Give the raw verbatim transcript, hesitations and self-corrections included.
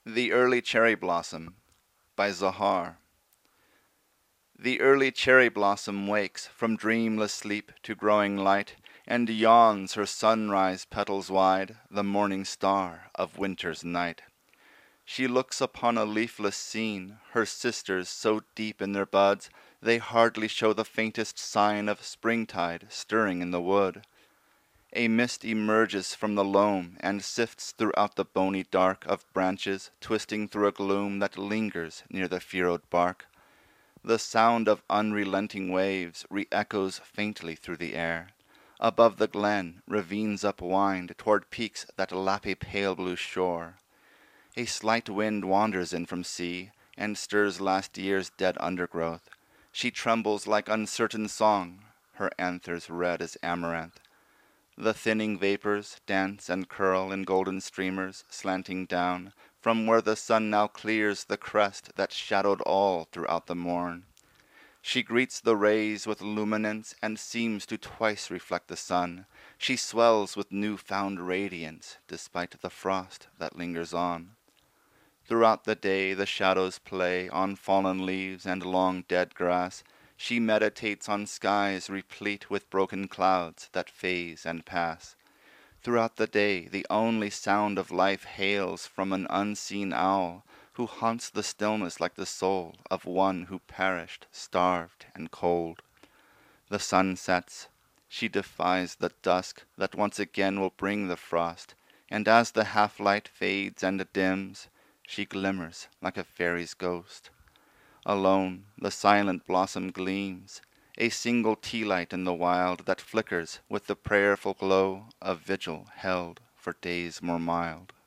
The Early Cherry Blossom by Zohar. The early cherry blossom wakes from dreamless sleep to growing light, and yawns her sunrise petals wide, the morning star of winter's night. She looks upon a leafless scene, her sisters so deep in their buds, they hardly show the faintest sign of springtide stirring in the wood. A mist emerges from the loam and sifts throughout the bony dark of branches, twisting through a gloom that lingers near the furrowed bark. The sound of unrelenting waves re-echoes faintly through the air. Above the glen, ravines upwind toward peaks that lap a pale blue shore. A slight wind wanders in from sea and stirs last year's dead undergrowth. She trembles like uncertain song, her anthers red as amaranth. The thinning vapors dance and curl in golden streamers, slanting down from where the sun now clears the crest that shadowed all throughout the morn. She greets the rays with luminance and seems to twice reflect the sun. She swells with new-found radiance despite the frost that lingers on. Throughout the day the shadows play on fallen leaves and long dead grass. She meditates on skies replete with broken clouds that phase and pass. Throughout the day the only sound of life hails from an unseen owl, who haunts the stillness like the soul of one who perished, starved and cold. The sun sets. She defies the dusk that once again will bring the frost, and as the half-light fades and dims, she glimmers like a fairy's ghost. Alone, the silent blossom gleams, a single tea light in the wild that flickers with the prayerful glow of vigil held for days more mild.